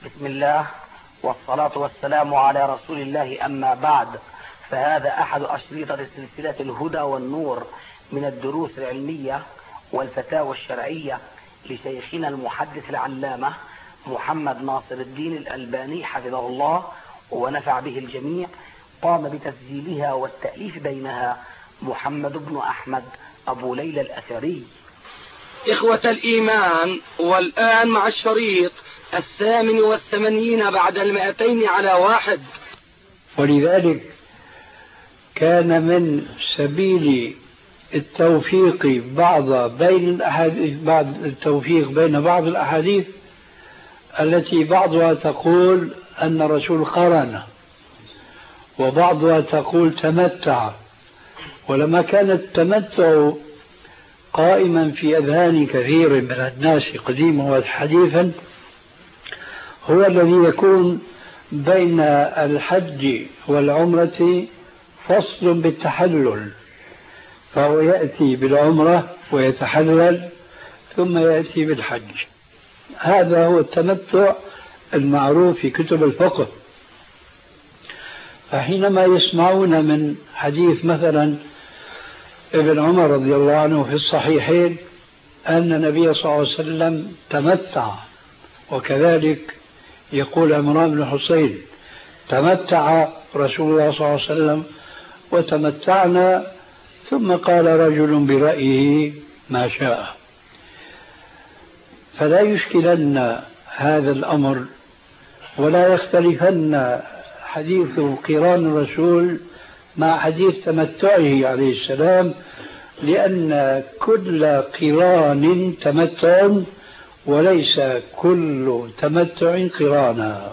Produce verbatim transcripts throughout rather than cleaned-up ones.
بسم الله والصلاة والسلام على رسول الله، أما بعد، فهذا أحد أشرطة سلسلة الهدى والنور من الدروس العلمية والفتاوى الشرعية لشيخنا المحدث العلامة محمد ناصر الدين الألباني حفظه الله ونفع به الجميع. قام بتسجيلها والتأليف بينها محمد بن أحمد أبو ليلى الأثري. إخوة الإيمان، والآن مع الشريط الثامن والثمانين بعد المائتين على واحد. ولذلك كان من سبيل التوفيق بعض بين الأحاديث بعض التوفيق بين بعض الأحاديث التي بعضها تقول أن الرسول قرن وبعضها تقول تمتع. ولما كان التمتع قائما في أذهان كثير من الناس قديما وحديثا، هو الذي يكون بين الحج والعمرة فصل بالتحلل، فهو يأتي بالعمرة ويتحلل ثم يأتي بالحج. هذا هو التمتع المعروف في كتب الفقه. فحينما يسمعون من حديث مثلا ابن عمر رضي الله عنه في الصحيحين أن النبي صلى الله عليه وسلم تمتع، وكذلك يقول عمران بن حسين تمتع رسول الله صلى الله عليه وسلم وتمتعنا، ثم قال رجل برأيه ما شاء. فلا يشكلن هذا الأمر ولا يختلفن حديث قران الرسول مع حديث تمتعه عليه السلام، لأن كل قران تمتع وليس كل تمتع قرانا.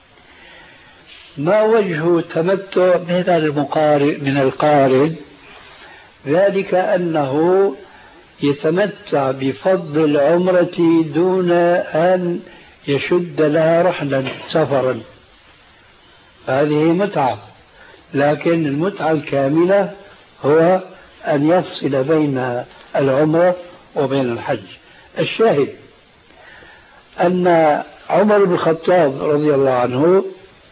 ما وجه تمتع من المقارن من القارن؟ ذلك أنه يتمتع بفضل العمرة دون أن يشد لها رحلا سفرا، هذه متعة. لكن المتعة الكاملة هو أن يفصل بين العمرة وبين الحج. الشاهد أن عمر بن الخطاب رضي الله عنه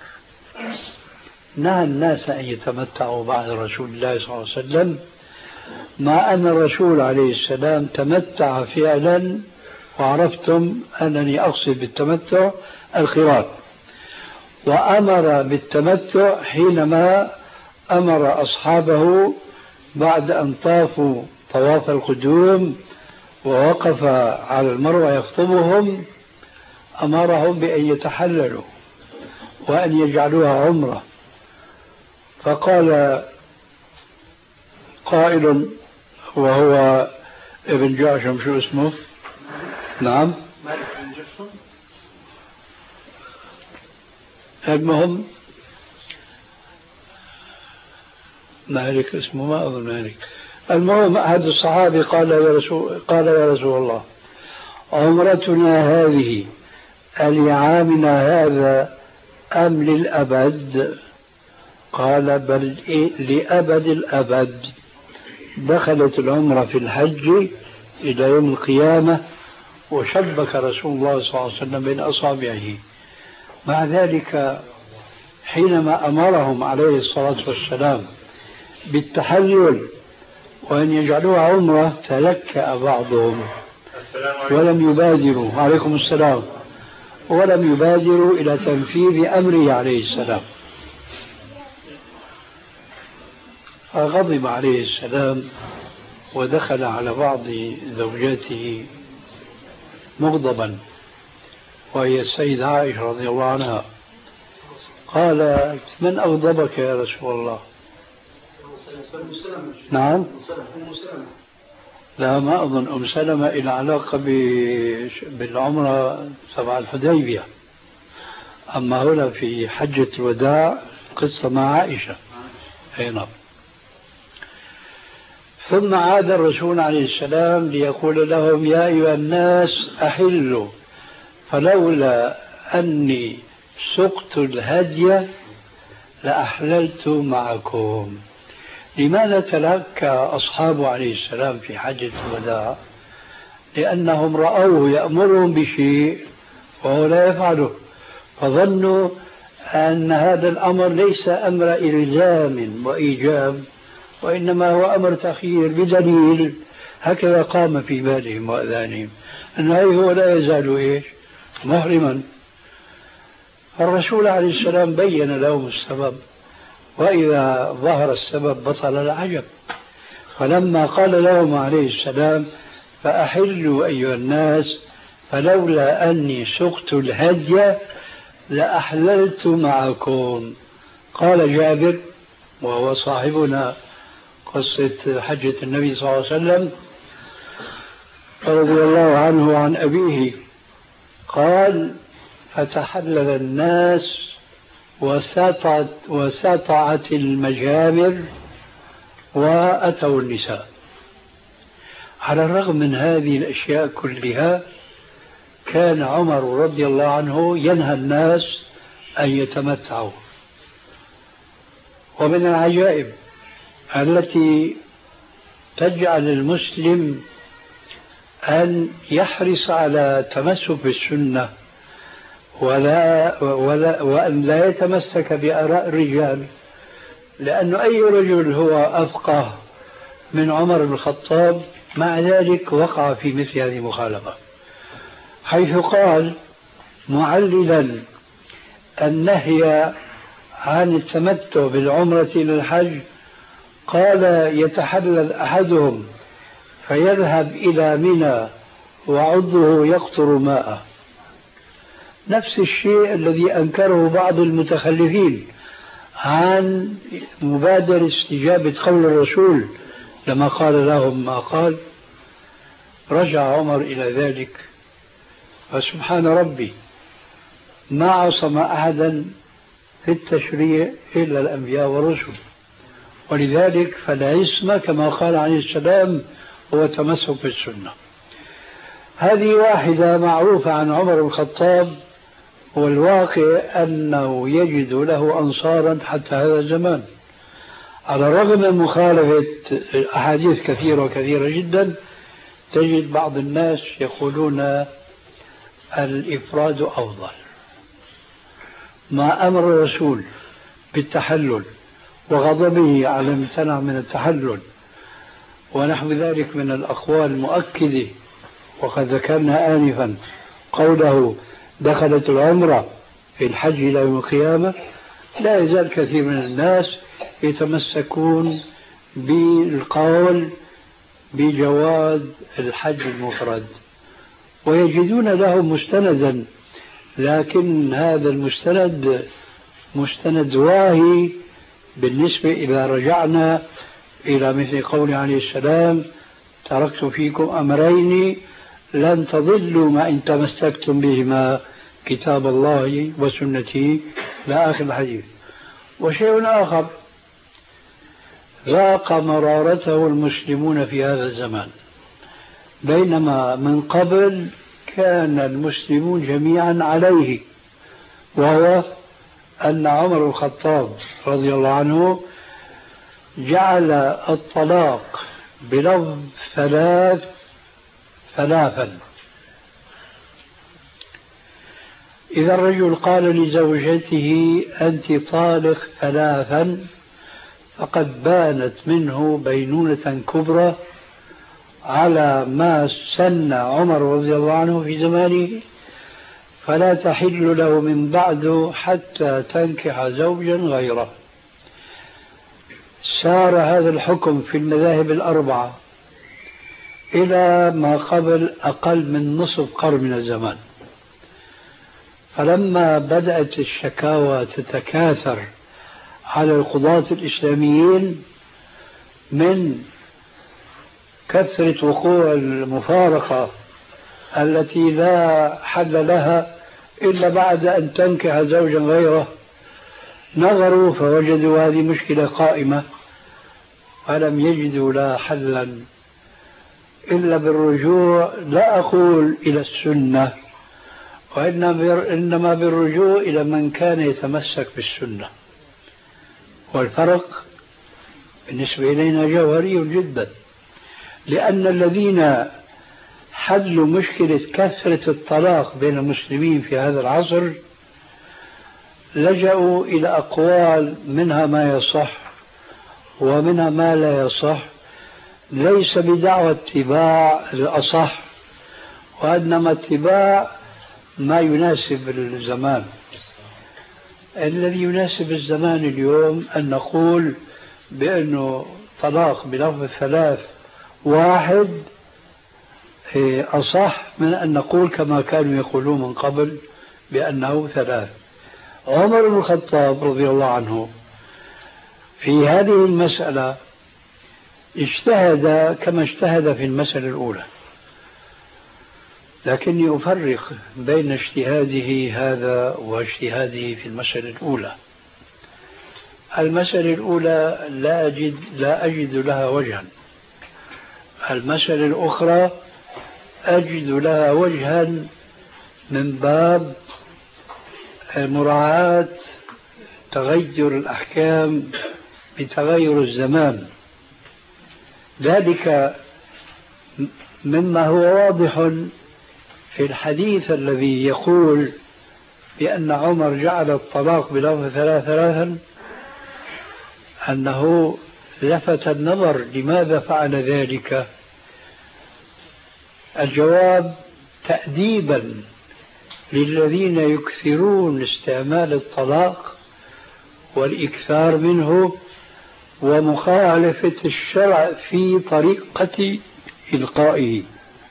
نهى الناس أن يتمتعوا بعد رسول الله صلى الله عليه وسلم، مع أن الرسول عليه السلام تمتع فعلا، وعرفتم أنني أقصد بالتمتع القران، وأمر بالتمتع حينما أمر أصحابه بعد أن طافوا طواف القدوم ووقف على المروة يخطبهم، أمرهم بأن يتحللوا وأن يجعلوها عمرة. فقال قائل وهو ابن جعشم، شو اسمه؟ نعم مالك بن جعشم. المهم مالك اسمه، ما أظن مالك. المهم أحد الصحابة قال يا رسول قال يا رسول الله، عمرتنا هذه لعامنا هذا أم للأبد؟ قال بل لأبد الأبد. دخلت العمرة في الحج إلى يوم القيامة، وشبك رسول الله صلى الله عليه وسلم بين أصابعه. مع ذلك حينما أمرهم عليه الصلاة والسلام بالتحلل وأن يجعلوها عمرة تلكأ بعضهم ولم يبادروا عليكم السلام ولم يبادروا إلى تنفيذ أمره عليه السلام. فغضب عليه السلام ودخل على بعض زوجاته مغضبا، وهي السيدة عائشة رضي الله عنها. قال من أغضبك يا رسول الله؟ نعم لا، ما أظن أم سلمة إلى علاقة بالعمرة تبع الحديبية، أما هنا في حجة الوداع قصة مع عائشة. هنا ثم عاد الرسول عليه السلام ليقول لهم يا أيها الناس أحلوا، فلولا أني سقت الهدي لأحللت معكم. لماذا تلكى أصحابه عليه السلام في حجة الوداع؟ لأنهم رأوه يأمرهم بشيء وهو لا يفعله، فظنوا أن هذا الأمر ليس أمر إلزام وإيجاب، وإنما هو أمر تخيير بدليل. هكذا قام في بالهم وأذانهم أن هو لا يزال إيش محرما. الرسول عليه السلام بين لهم السبب، وإذا ظهر السبب بطل العجب. فلما قال لهم عليه السلام فأحلوا أيها الناس فلولا أني سقت الهدي لأحللت معكم. قال جابر وهو صاحبنا قصة حجة النبي صلى الله عليه وسلم رضي الله عنه وعن أبيه، قال فتحلل الناس وسطعت, وسطعت المجامر وأتوا النساء. على الرغم من هذه الأشياء كلها كان عمر رضي الله عنه ينهى الناس أن يتمتعوا. ومن العجائب التي تجعل المسلم أن يحرص على تمسك بالسنة ولا, ولا وأن لا يتمسك بآراء الرجال، لأن أي رجل هو أفقه من عمر بن الخطاب مع ذلك وقع في مثل هذه المخالفة، حيث قال معللا النهي عن التمتع بالعمرة إلى الحج، قال يتحلل أحدهم فيذهب إلى منى وعضه يقطر ماءه. نفس الشيء الذي أنكره بعض المتخلفين عن مبادرة استجابة قول الرسول لما قال لهم ما قال. رجع عمر إلى ذلك، فسبحان ربي ما عصم أحدا في التشريع إلا الأنبياء والرسل، ولذلك فالعصمة كما قال عليه السلام هو تمسك بالسنة. هذه واحدة معروفة عن عمر بن الخطاب، والواقع أنه يجد له أنصارا حتى هذا الزمان، على الرغم من مخالفة أحاديث كثيرة وكثيرة جدا. تجد بعض الناس يقولون الإفراد أفضل، ما أمر الرسول بالتحلل وغضبه على امتنع من التحلل ونحو ذلك من الأقوال المؤكدة. وقد ذكرنا آنفا قوله دخلت العمرة في الحج إلى يوم القيامة. لا يزال كثير من الناس يتمسكون بالقول بجواز الحج المفرد ويجدون له مستندا، لكن هذا المستند مستند واهي بالنسبة إذا رجعنا إلى مثل قول عليه السلام تركت فيكم أمرين لن تضلوا ما إن تمسكتم بهما كتاب الله وسنتي لا آخر الحديث. وشيء آخر ذاق مرارته المسلمون في هذا الزمان، بينما من قبل كان المسلمون جميعا عليه، وهو أن عمر الخطاب رضي الله عنه جعل الطلاق بلفظ ثلاث ثلاثا. إذا الرجل قال لزوجته أنت طالق ثلاثا فقد بانت منه بينونة كبرى على ما سن عمر رضي الله عنه في زمانه، فلا تحل له من بعده حتى تنكح زوجا غيره. سار هذا الحكم في المذاهب الأربعة إلى ما قبل أقل من نصف قرن من الزمان. فلما بدأت الشكاوى تتكاثر على القضاة الإسلاميين من كثرة وقوع المفارقة التي لا حل لها إلا بعد أن تنكح زوجا غيره، نظروا فوجدوا هذه مشكلة قائمة، فلم يجدوا لا حلا إلا بالرجوع، لا أقول إلى السنة، وإنما بالرجوع إلى من كان يتمسك بالسنة. والفرق بالنسبة إلينا جوهري جدا، لأن الذين حلوا مشكلة كثرة الطلاق بين المسلمين في هذا العصر لجأوا إلى أقوال منها ما يصح ومنها ما لا يصح، ليس بدعوى اتباع الأصح، وإنما اتباع ما يناسب الزمان. الذي يناسب الزمان اليوم أن نقول بأنه طلاق بلفظ ثلاث واحد أصح من أن نقول كما كانوا يقولون من قبل بأنه ثلاث. عمر بن الخطاب رضي الله عنه في هذه المسألة اجتهد كما اجتهد في المسألة الأولى، لكني أفرق بين اجتهاده هذا واجتهاده في المسألة الأولى. المسألة الأولى لا أجد, لا أجد لها وجها، المسألة الأخرى أجد لها وجها من باب مراعاة تغير الأحكام بتغير الزمان. ذلك مما هو واضح في الحديث الذي يقول بأن عمر جعل الطلاق بلفظ ثلاث ثلاثا، أنه لفت النظر لماذا فعل ذلك. الجواب تأديبا للذين يكثرون استعمال الطلاق والإكثار منه ومخالفة الشرع في طريقة إلقائه.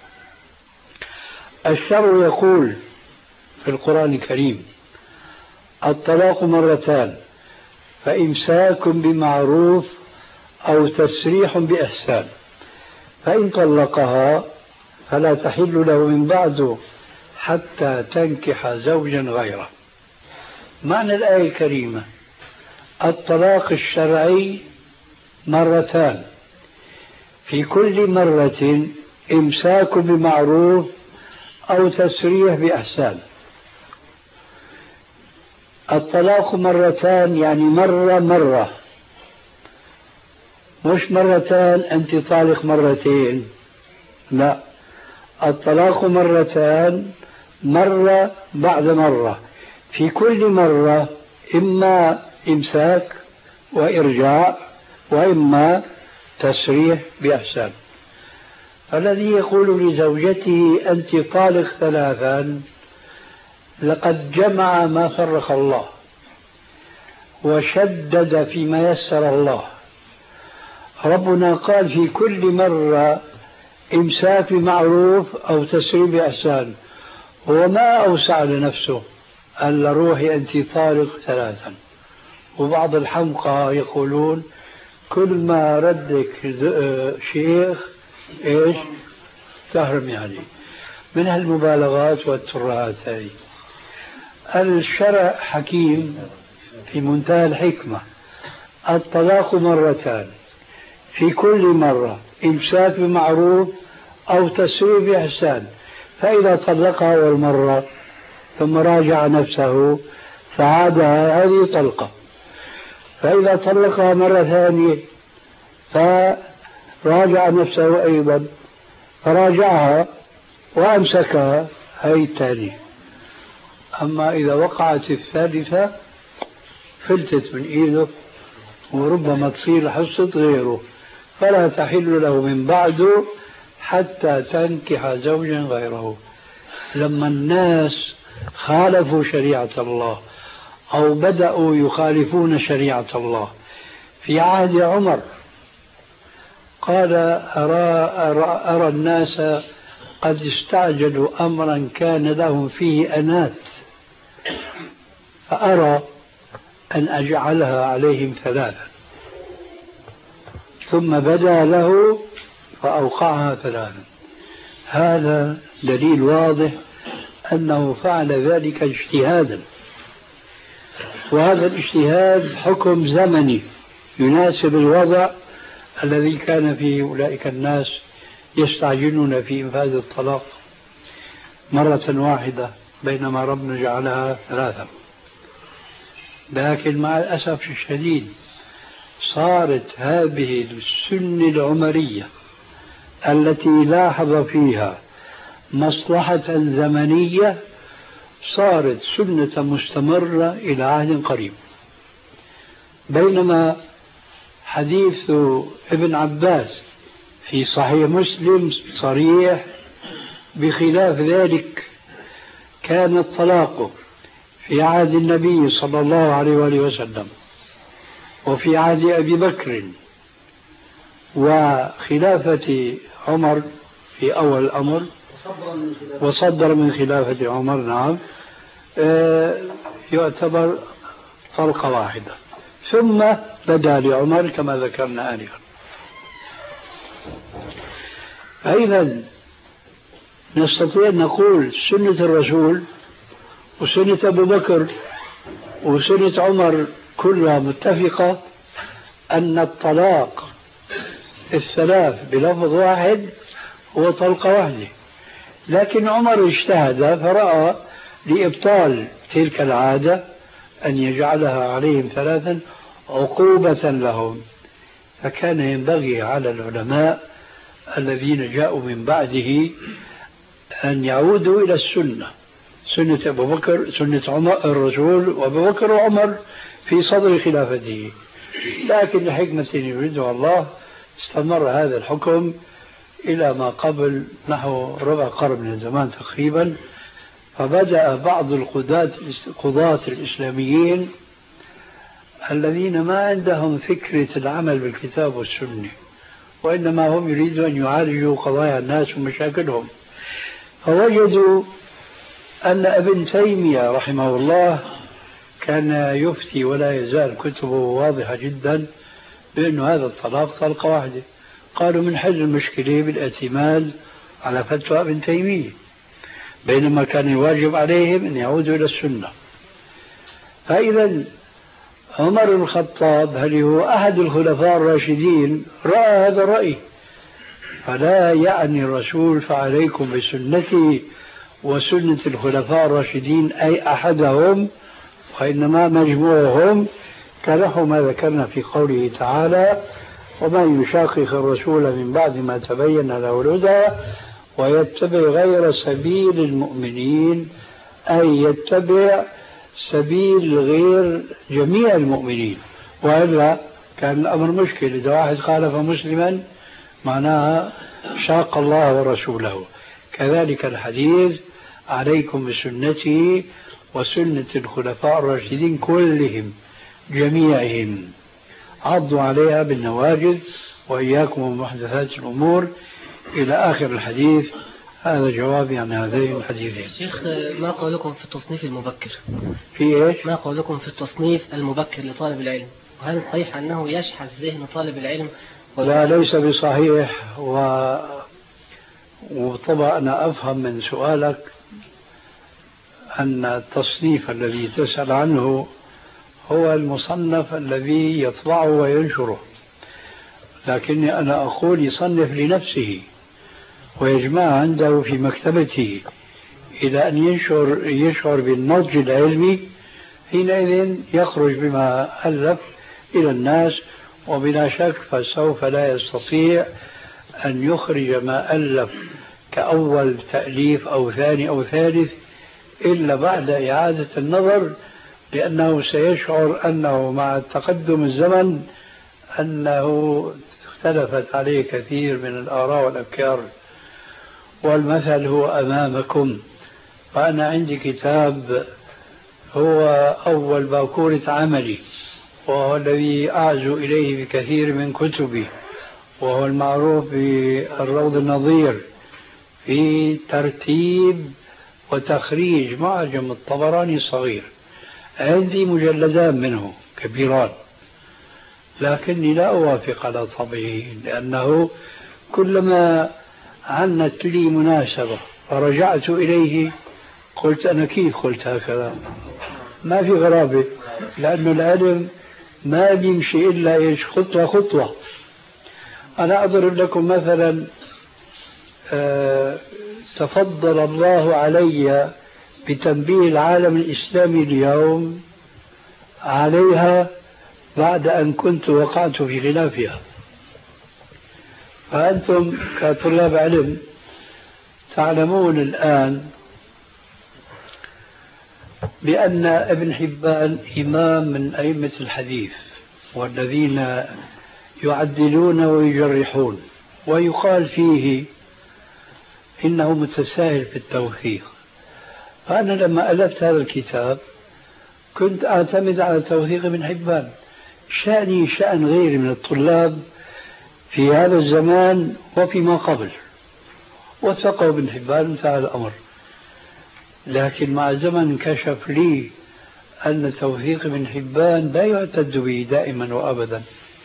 الشرع يقول في القرآن الكريم: الطلاق مرتان فإمساك بمعروف أو تسريح بإحسان، فإن طلقها فلا تحل له من بعده حتى تنكح زوجا غيره. معنى الآية الكريمة: الطلاق الشرعي مرتان، في كل مرة إمساك بمعروف أو تسريح بإحسان. الطلاق مرتان يعني مرة مرة، مش مرتان أنت طالق مرتين، لا، الطلاق مرتان، مرة بعد مرة، في كل مرة إما إمساك وإرجاع وإما تسريح بإحسان. الذي يقول لزوجته أنت طالق ثلاثا لقد جمع ما فرق الله وشدد فيما يسر الله. ربنا قال في كل مرة إمساك بمعروف أو تسريح بإحسان، وما أوسع لنفسه قال روحي أنت طالق ثلاثا. وبعض الحمقى يقولون كل ما ردك شيخ إيش تهرم، يعني من هالمبالغات والترهات هذه. الشرع حكيم في منتهى الحكمة. الطلاق مرتان، في كل مرة إمساك بمعروف أو تسريح بإحسان، فإذا طلقها أول مرة ثم راجع نفسه فعادها هذه طلقة، فإذا طلقها مرة ثانية فراجع نفسه أيضا فراجعها وأمسكها هي الثانية. أما إذا وقعت الثالثة فلتت من إيده وربما تصير حصة غيره، فلا تحل له من بعده حتى تنكح زوجا غيره. لما الناس خالفوا شريعة الله أو بدأوا يخالفون شريعة الله في عهد عمر قال أرى, أرى, أرى الناس قد استعجلوا أمرا كان لهم فيه أنات، فأرى أن أجعلها عليهم ثلاثا، ثم بدا له فأوقعها ثلاثا. هذا دليل واضح أنه فعل ذلك اجتهادا، وهذا الاجتهاد حكم زمني يناسب الوضع الذي كان فيه أولئك الناس يستعجلون في إنفاذ الطلاق مرة واحدة بينما ربنا جعلها ثلاثة. لكن مع الأسف الشديد صارت هذه السنة العمرية التي لاحظ فيها مصلحة زمنية صارت سنة مستمرة إلى عهد قريب. بينما حديث ابن عباس في صحيح مسلم صريح بخلاف ذلك. كان الطلاق في عهد النبي صلى الله عليه وآله وسلم وفي عهد أبي بكر وخلافة عمر في أول الأمر وصدر من خلافة عمر، نعم، يعتبر طلقة واحدة، ثم بدا لعمر كما ذكرنا آنفا. أيضا نستطيع أن نقول سنة الرسول وسنة أبو بكر وسنة عمر كلها متفقة أن الطلاق الثلاث بلفظ واحد هو طلقة واحدة، لكن عمر اجتهد فرأى لإبطال تلك العادة أن يجعلها عليهم ثلاثا عقوبة لهم، فكان ينبغي على العلماء الذين جاءوا من بعده أن يعودوا إلى السنة، سنة أبو بكر، سنة عمر الرسول وأبو بكر وعمر في صدر خلافته. لكن لحكمة يريدها الله استمر هذا الحكم إلى ما قبل نحو ربع قرن من الزمان تقريبا، فبدأ بعض القضاة القضاة الإسلاميين الذين ما عندهم فكرة العمل بالكتاب والسنة، وإنما هم يريدون أن يعالجوا قضايا الناس ومشاكلهم، فوجدوا أن ابن تيمية رحمه الله كان يفتي ولا يزال كتبه واضحة جدا بأن هذا الطلاق طلقة واحدة. قالوا من حل المشكلة بالاعتماد على فتوى ابن تيمية، بينما كان الواجب عليهم أن يعودوا إلى السنة. فإذا عمر بن الخطاب هل هو أحد الخلفاء الراشدين رأى هذا الرأي، فلا يعني الرسول فعليكم بسنتي وسنة الخلفاء الراشدين أي أحدهم، وإنما مجموعهم كنحو ما ذكرنا في قوله تعالى ومن يشاقق الرسول من بعد ما تبين له الهدى ويتبع غير سبيل المؤمنين، أي يتبع سبيل غير جميع المؤمنين، وإلا كان الأمر مشكل. إذا واحد خالف مسلما معناها شاق الله ورسوله. كذلك الحديث عليكم بسنتي وسنة الخلفاء الراشدين كلهم جميعهم، عضوا عليها بالنواجذ وإياكم ومحدثات الأمور إلى آخر الحديث. هذا جوابي عن هذين الحديثين. شيخ، ما قولكم في التصنيف المبكر؟ في إيش؟ ما قولكم في التصنيف المبكر لطالب العلم؟ وهل صحيح أنه يشحذ ذهن طالب العلم؟ لا، ليس بصحيح. و... وطبعا أنا أفهم من سؤالك أن التصنيف الذي تسأل عنه هو المصنف الذي يطبعه وينشره، لكني أنا أقول يصنف لنفسه ويجمع عنده في مكتبته إلى أن ينشر يشعر بالنضج العلمي، حينئذ يخرج بما ألف إلى الناس، وبلا شك فسوف لا يستطيع أن يخرج ما ألف كأول تأليف أو ثاني أو ثالث إلا بعد إعادة النظر، لأنه سيشعر أنه مع تقدم الزمن أنه اختلفت عليه كثير من الآراء والأفكار. والمثل هو أمامكم، فأنا عندي كتاب هو أول باكورة عملي، وهو الذي أعزو إليه بكثير من كتبي، وهو المعروف بالروض النظير في ترتيب وتخريج معجم الطبراني الصغير. عندي مجلدان منه كبيران، لكني لا أوافق على طبعه، لأنه كلما عنت لي مناسبة فرجعت إليه قلت أنا كيف قلت هكذا؟ ما في غرابة، لأن العلم ما بيمشي إلا إيش خطوة خطوة. أنا أضرب لكم مثلا، أه تفضل الله علي بتنبيه العالم الإسلامي اليوم عليها بعد أن كنت وقعت في خلافها. فأنتم كطلاب علم تعلمون الآن بأن ابن حبان إمام من أئمة الحديث والذين يعدلون ويجرحون، ويقال فيه إنه متساهل في التوثيق. فأنا لما ألفت هذا الكتاب كنت أعتمد على توثيق ابن حبان. شأني شأن غيري من الطلاب في هذا الزمان وفيما قبل، وثقوا ابن حبان انتهى الأمر. لكن مع الزمن انكشف لي أن توثيق ابن حبان لا يعتد به دائما وأبدا،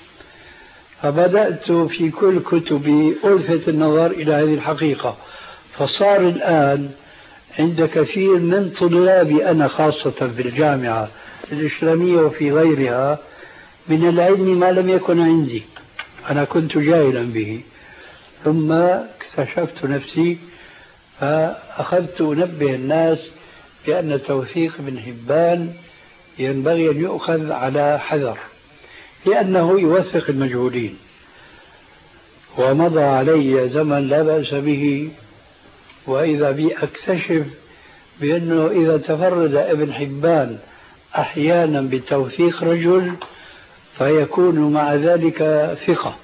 فبدأت في كل كتبي ألفت النظر إلى هذه الحقيقة. فصار الآن عند كثير من طلابي أنا خاصة في الجامعة الإسلامية وفي غيرها من العلم ما لم يكن عندي، أنا كنت جاهلا به، ثم اكتشفت نفسي فأخذت أنبه الناس بأن توثيق ابن حبان ينبغي أن يؤخذ على حذر، لأنه يوثق المجهولين. ومضى علي زمن لا بأس به، وإذا بي أكتشف بأنه إذا تفرد ابن حبان أحيانا بتوثيق رجل فيكون مع ذلك ثقة،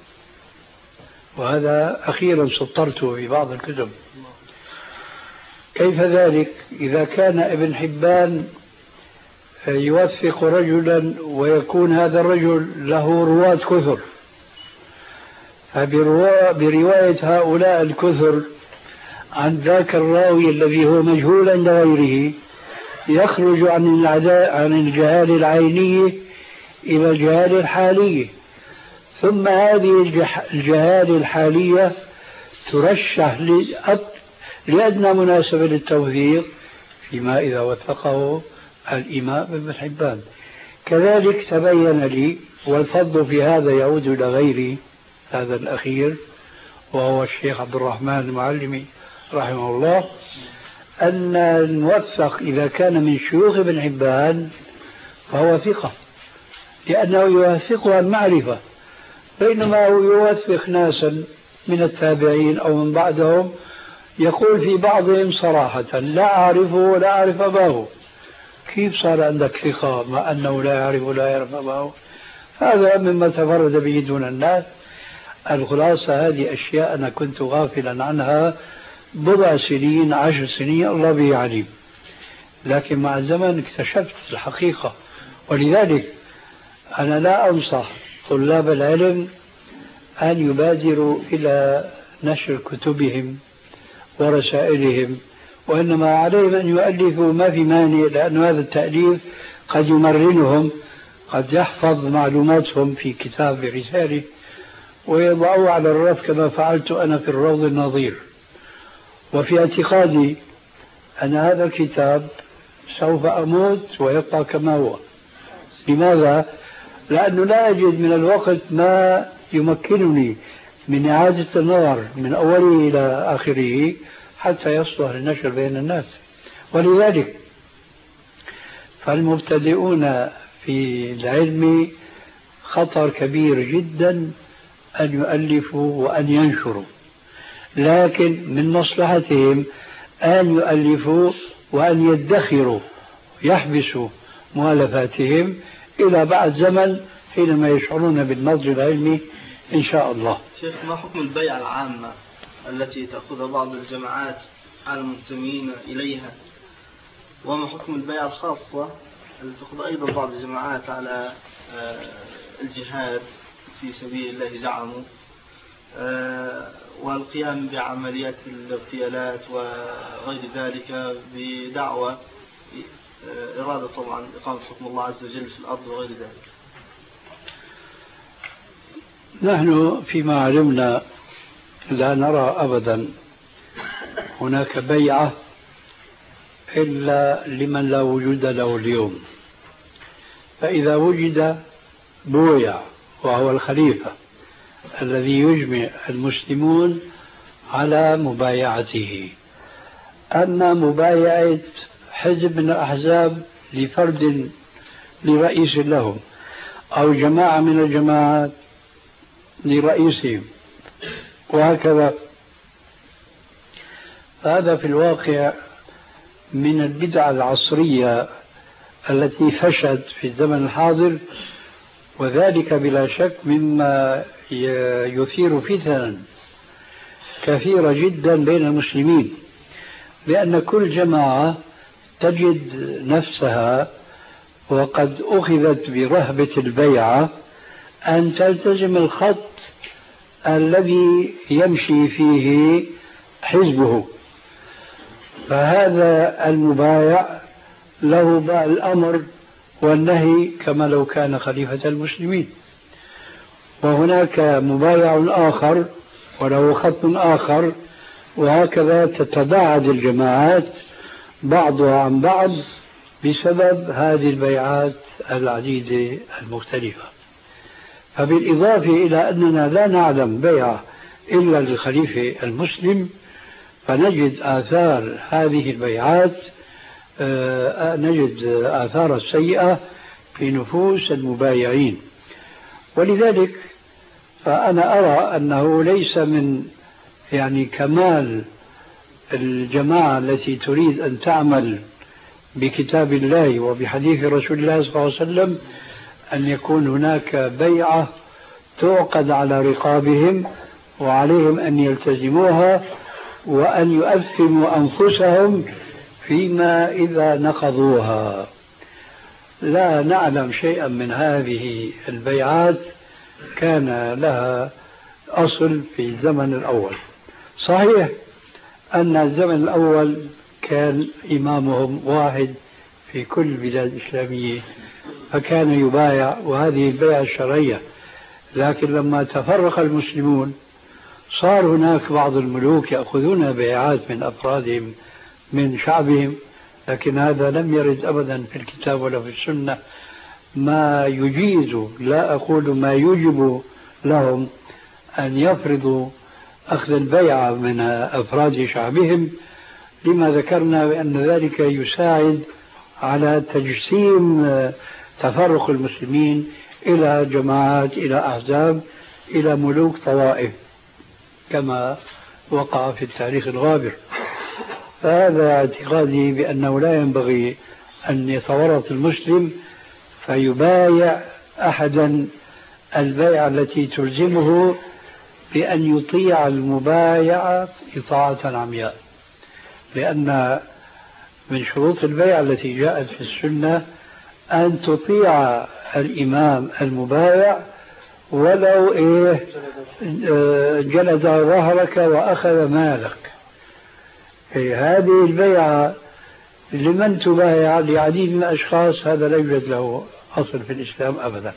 وهذا أخيرا سطرته في بعض الكتب. كيف ذلك؟ إذا كان ابن حبان يوثق رجلا ويكون هذا الرجل له رواة كثر، فبرواية هؤلاء الكثر عن ذاك الراوي الذي هو مجهول عند غيره يخرج عن عن الجهال العينية إلى الجهال الحالية، ثم هذه الجهال الحالية ترشح لأدنى مناسبة للتوثيق فيما إذا وثقه الإمام ابن حبان. كذلك تبين لي، والفضل في هذا يعود إلى غيري هذا الأخير وهو الشيخ عبد الرحمن المعلمي رحمه الله، أن الموثق إذا كان من شيوخ ابن حبان فهو ثقة، لأنه يوثق عن معرفة، بينما هو يوثق ناسا من التابعين أو من بعدهم يقول في بعضهم صراحة لا أعرفه ولا أعرف أباه. كيف صار عندك ثقة مع أنه لا يعرف ولا يعرف أباه؟ هذا مما تفرد به دون الناس. الخلاصة هذه أشياء أنا كنت غافلا عنها بضع سنين عشر سنين الله به عليم، لكن مع الزمن اكتشفت الحقيقة. ولذلك أنا لا أنصح طلاب العلم أن يبادروا إلى نشر كتبهم ورسائلهم، وإنما عليهم أن يؤلفوا ما في مانع، لأن هذا التأليف قد يمرنهم، قد يحفظ معلوماتهم في كتاب رسالة ويضعوه على الرف كما فعلت أنا في الروض النظير. وفي اعتقادي أن هذا الكتاب سوف أموت ويبقى كما هو. لماذا؟ لأنه لا أجد من الوقت ما يمكنني من إعادة النظر من أوله إلى آخره حتى يصلح للنشر بين الناس. ولذلك فالمبتدئون في العلم خطر كبير جدا أن يؤلفوا وأن ينشروا، لكن من مصلحتهم أن يؤلفوا وأن يدخروا يحبسوا مؤلفاتهم إلى بعد زمن حينما يشعرون بالنضج العلمي إن شاء الله. شيخ، ما حكم البيعة العامة التي تأخذها بعض الجماعات على المنتمين إليها، وما حكم البيعة الخاصة التي تأخذ أيضا بعض الجماعات على الجهاد في سبيل الله زعموا، والقيام بعمليات الاغتيالات وغير ذلك بدعوة إرادة طبعا إقامة حكم الله عز وجل في الأرض وغير ذلك؟ نحن فيما علمنا لا نرى أبدا هناك بيعة إلا لمن لا وجود له اليوم، فإذا وجد بويع وهو الخليفة الذي يجمع المسلمون على مبايعته. أما مبايعة حزب من الأحزاب لفرد لرئيس لهم أو جماعة من الجماعات لرئيسهم وهكذا، هذا في الواقع من البدع العصرية التي فشت في الزمن الحاضر، وذلك بلا شك مما يثير فتنا كثيرة جدا بين المسلمين، لأن كل جماعة تجد نفسها وقد أخذت برهبة البيعة أن تلتزم الخط الذي يمشي فيه حزبه، فهذا المبايع له الأمر والنهي كما لو كان خليفة المسلمين، وهناك مبايع آخر وله خط آخر، وهكذا تتباعد الجماعات بعضها عن بعض بسبب هذه البيعات العديدة المختلفة. فبالإضافة إلى أننا لا نعلم بيعة إلا للخليفة المسلم، فنجد آثار هذه البيعات آه نجد آثار السيئة في نفوس المبايعين. ولذلك فأنا أرى أنه ليس من يعني كمال الجماعة التي تريد أن تعمل بكتاب الله وبحديث رسول الله صلى الله عليه وسلم أن يكون هناك بيعة تعقد على رقابهم وعليهم أن يلتزموها وأن يؤثموا أنفسهم فيما إذا نقضوها. لا نعلم شيئا من هذه البيعات كان لها أصل في الزمن الأول. صحيح أن الزمن الأول كان إمامهم واحد في كل البلاد الإسلامية فكان يبايع، وهذه البيعة الشرعية، لكن لما تفرق المسلمون صار هناك بعض الملوك يأخذون بيعات من أفرادهم من شعبهم، لكن هذا لم يرد أبدا في الكتاب ولا في السنة ما يجيز، لا أقول ما يجب لهم أن يفرضوا أخذ البيعة من أفراد شعبهم، لما ذكرنا بأن ذلك يساعد على تجسيم تفرق المسلمين إلى جماعات، إلى أحزاب، إلى ملوك طوائف كما وقع في التاريخ الغابر. فهذا اعتقادي بأنه لا ينبغي أن يتورط المسلم فيبايع أحدا البيعة التي تلزمه بأن يطيع المبايعة إطاعة عمياء، لأن من شروط البيعة التي جاءت في السنة أن تطيع الإمام المبايع ولو إيه جلد ظهرك وأخذ مالك. إيه هذه البيعة لمن تبايع لعديد من الأشخاص هذا لا يوجد له أصل في الإسلام أبدا.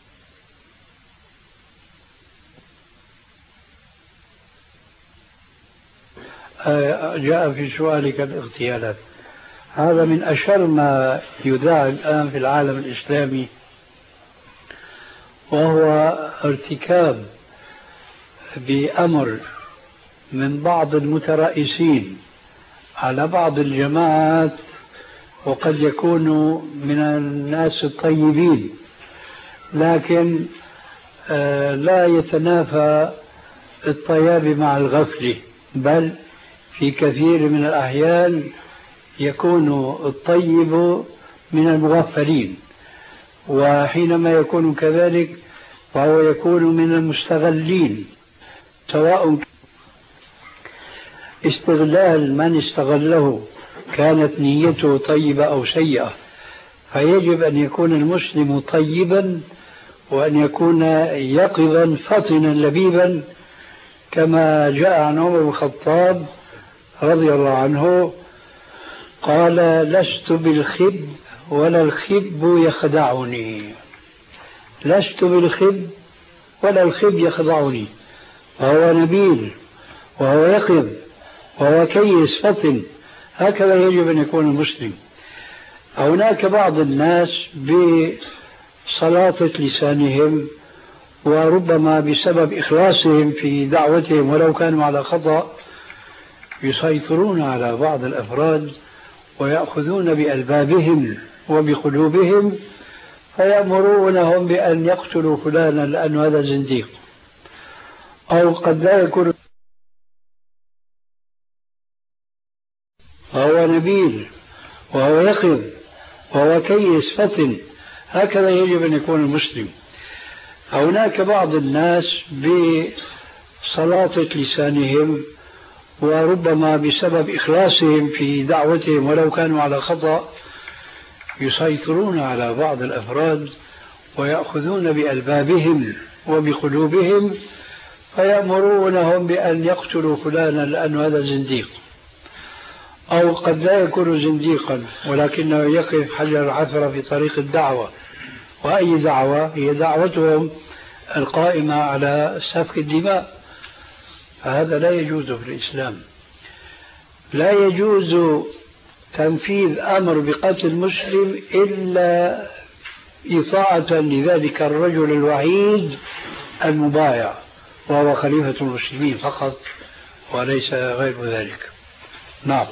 جاء في سؤالك الاغتيالات، هذا من أشر ما يذاع الآن في العالم الإسلامي، وهو ارتكاب بأمر من بعض المترأسين على بعض الجماعات، وقد يكونوا من الناس الطيبين، لكن لا يتنافى الطياب مع الغفلة، بل في كثير من الأحيان يكون الطيب من المغفلين، وحينما يكون كذلك فهو يكون من المستغلين، سواء استغلال من استغله كانت نيته طيبة أو سيئة. فيجب أن يكون المسلم طيبا وأن يكون يقظا فطنا لبيبا، كما جاء عن عمر بن الخطاب رضي الله عنه قال: لست بالخب ولا الخب يخدعني، لست بالخب ولا الخب يخدعني. فهو نبيل وهو يقظ وهو كيس فطن، هكذا يجب أن يكون المسلم. هناك بعض الناس بسلاطة لسانهم وربما بسبب إخلاصهم في دعوتهم ولو كانوا على خطأ يسيطرون على بعض الأفراد ويأخذون بألبابهم وبقلوبهم فيأمرونهم بأن يقتلوا فلانا لأن هذا زنديق، أو قد لا يكون وهو نبيل وهو يقظ وهو كيس فطن. هكذا يجب أن يكون المسلم. هناك بعض الناس بسلاطة لسانهم وربما بسبب إخلاصهم في دعوتهم ولو كانوا على خطأ يسيطرون على بعض الأفراد ويأخذون بألبابهم وبقلوبهم فيأمرونهم بأن يقتلوا فلانا لأن هذا زنديق، أو قد لا يكون زنديقا ولكنه يقف حجر عثرة في طريق الدعوة. وأي دعوة؟ هي دعوتهم القائمة على سفك الدماء. فهذا لا يجوز في الإسلام. لا يجوز تنفيذ أمر بقتل مسلم إلا إطاعة لذلك الرجل الوحيد المبايع وهو خليفة المسلمين فقط وليس غير ذلك. نعم.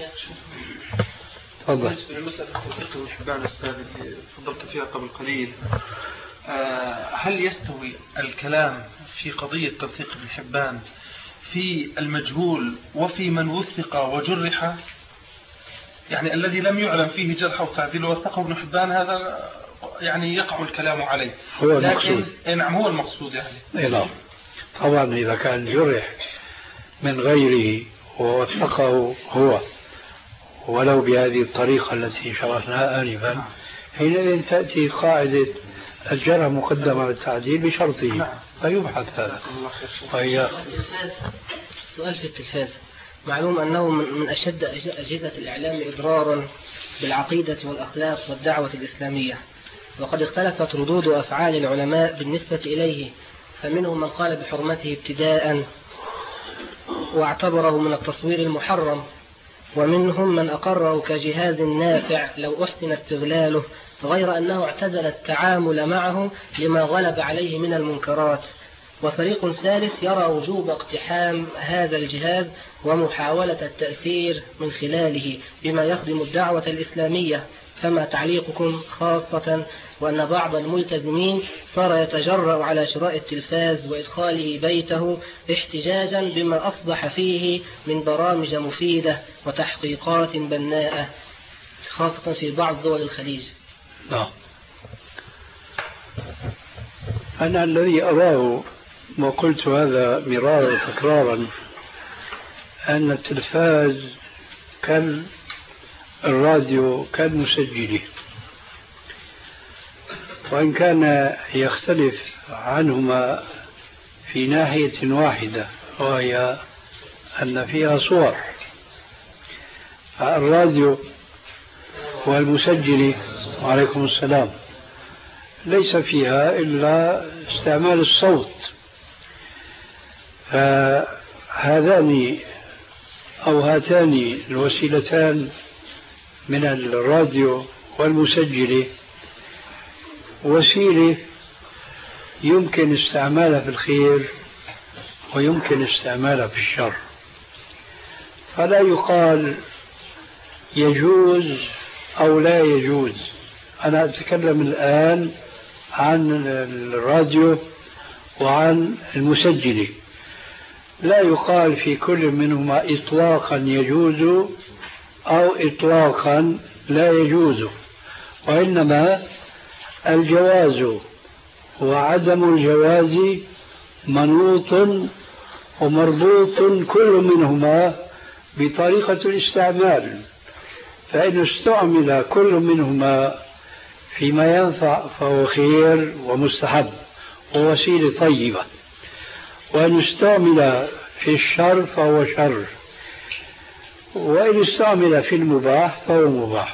تفضل. بالنسبة لمسألة توثيق ابن حبان الأستاذ اللي تفضلت فيها قبل قليل، هل يستوي الكلام في قضية توثيق ابن حبان في المجهول وفي من وثق وجرح؟ يعني الذي لم يعلم فيه جرح وتعديل وثقه ابن حبان هذا يعني يقع الكلام عليه. هو المقصود. نعم هو المقصود يعني. نعم. طبعا إذا كان جرح من غيره ووثقه هو ولو بهذه الطريقة التي شرحناها آنفا، حينئذ تأتي قاعدة الجرح مقدم على التعديل بشرطه فيبحث هذا. وهي سؤال في التلفاز. معلوم أنه من أشد أجهزة الإعلام إضرارا بالعقيدة والأخلاق والدعوة الإسلامية، وقد اختلفت ردود أفعال العلماء بالنسبة إليه، فمنهم من قال بحرمته ابتداء واعتبره من التصوير المحرم، ومنهم من أقره كجهاز نافع لو أحسن استغلاله، غير أنه اعتزل التعامل معه لما غلب عليه من المنكرات. وفريق ثالث يرى وجوب اقتحام هذا الجهاز ومحاولة التأثير من خلاله بما يخدم الدعوة الإسلامية. فما تعليقكم، خاصة وأن بعض الملتزمين صار يتجرأ على شراء التلفاز وإدخاله بيته احتجاجا بما أصبح فيه من برامج مفيدة وتحقيقات بناءة، خاصة في بعض دول الخليج؟ نعم. أنا الذي أراه وقلت هذا مرارا وتكرارا أن التلفاز كالراديو كالمسجل، وإن كان يختلف عنهما في ناحية واحدة وهي أن فيها صور. الراديو والمسجل وعليكم السلام ليس فيها إلا استعمال الصوت، فهذان أو هاتان الوسيلتان من الراديو والمسجل وسيلة يمكن استعمالها في الخير ويمكن استعمالها في الشر، فلا يقال يجوز أو لا يجوز. أنا أتكلم الآن عن الراديو وعن المسجل. لا يقال في كل منهما إطلاقا يجوز أو إطلاقا لا يجوز، وإنما الجواز وعدم الجواز منوط ومربوط كل منهما بطريقة الاستعمال. فإن استعمل كل منهما فيما ينفع فهو خير ومستحب ووسيلة طيبة، وإن استعمل في الشر فهو شر، وإن استعمل في المباح فهو مباح.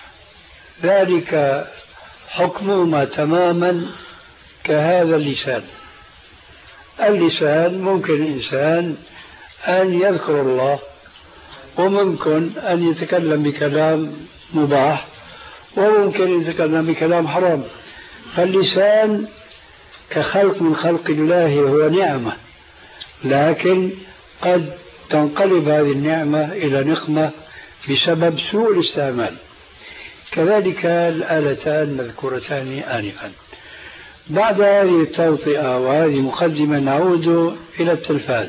ذلك حكمهما تماما كهذا اللسان. اللسان ممكن الإنسان أن يذكر الله، وممكن أن يتكلم بكلام مباح، وممكن يتكلم بكلام حرام. فاللسان كخلق من خلق الله هو نعمة، لكن قد تنقلب هذه النعمة إلى نقمة بسبب سوء الاستعمال. كذلك الآلتان المذكورتان آنفا. بعد هذه التوطئة وهذه مقدمة نعود إلى التلفاز.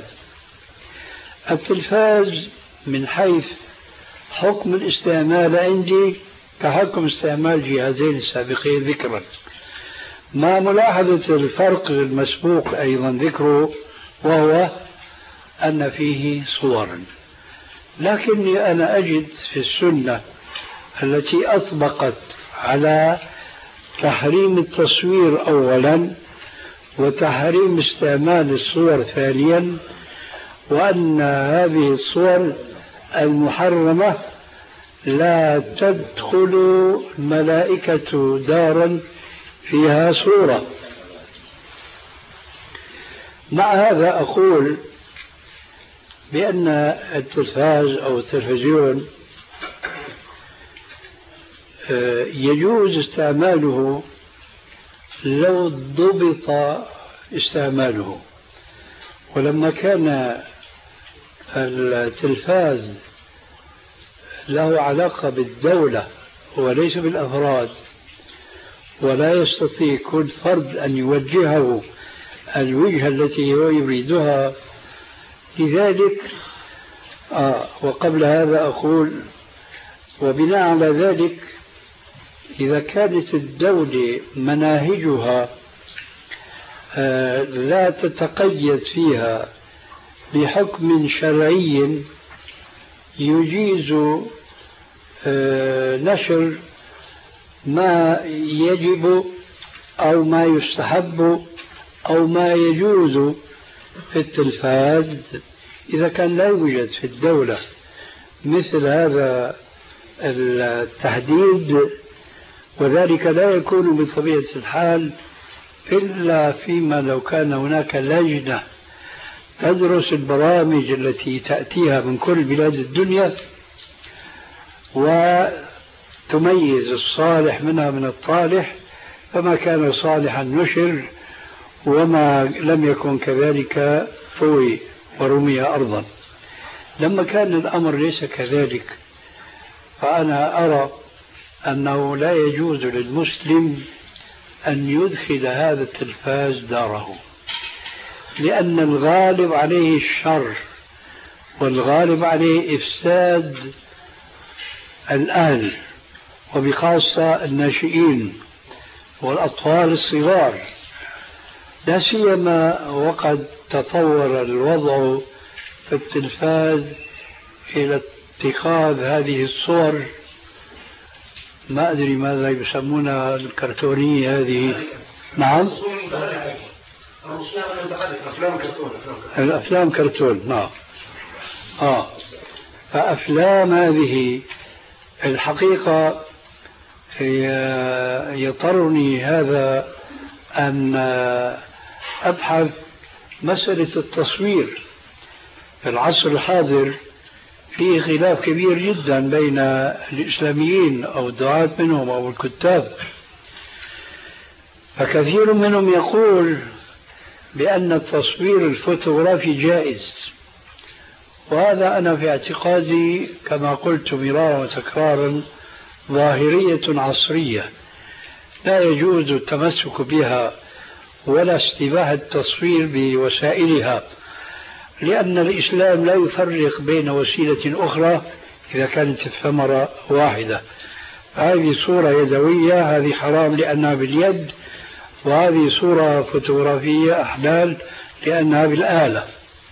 التلفاز من حيث حكم الاستعمال عندي تحكم استعمال جهازين السابقين ذكرا، مع ملاحظة الفرق المسبوق أيضا ذكره، وهو أن فيه صورا. لكني أنا أجد في السنة التي أطبقت على تحريم التصوير أولا وتحريم استعمال الصور ثانيا، وأن هذه الصور المحرمة لا تدخل الملائكة دارا فيها صورة. مع هذا أقول بأن التلفاز أو التلفزيون يجوز استعماله لو ضبط استعماله. ولما كان التلفاز له علاقة بالدولة وليس بالأفراد، ولا يستطيع كل فرد أن يوجهه الوجهة التي هو يريدها، لذلك آه وقبل هذا أقول وبناء على ذلك إذا كانت الدولة مناهجها آه لا تتقيد فيها بحكم شرعي يجيز آه نشر ما يجب أو ما يستحب أو ما يجوز في التلفاز، إذا كان لا يوجد في الدولة مثل هذا التحديد، وذلك لا يكون بطبيعة الحال إلا فيما لو كان هناك لجنة تدرس البرامج التي تأتيها من كل بلاد الدنيا وتميز الصالح منها من الطالح، فما كان صالحا نشر وما لم يكن كذلك طوي ورمي أرضا. لما كان الأمر ليس كذلك فأنا أرى أنه لا يجوز للمسلم أن يدخل هذا التلفاز داره، لأن الغالب عليه الشر والغالب عليه إفساد الأهل وبخاصة الناشئين والأطفال الصغار، لا سيما وقد تطور الوضع في التلفاز إلى اتخاذ هذه الصور، ما أدري ماذا يسمونها الكرتونية هذه. نعم، الأفلام كرتون. الأفلام كرتون نعم. آه فأفلام هذه الحقيقة يضطرني هذا أن أبحث مسألة التصوير. في العصر الحاضر فيه خلاف كبير جدا بين الإسلاميين أو الدعاة منهم أو الكتاب، فكثير منهم يقول بأن التصوير الفوتوغرافي جائز، وهذا أنا في اعتقادي كما قلت مرارا وتكرارا ظاهرية عصرية لا يجوز التمسك بها ولا استباحة التصوير بوسائلها، لأن الإسلام لا يفرق بين وسيلة أخرى إذا كانت الثمرة واحدة. هذه صورة يدوية هذه حرام لأنها باليد، وهذه صورة فوتوغرافية أحلال لأنها بالآلة.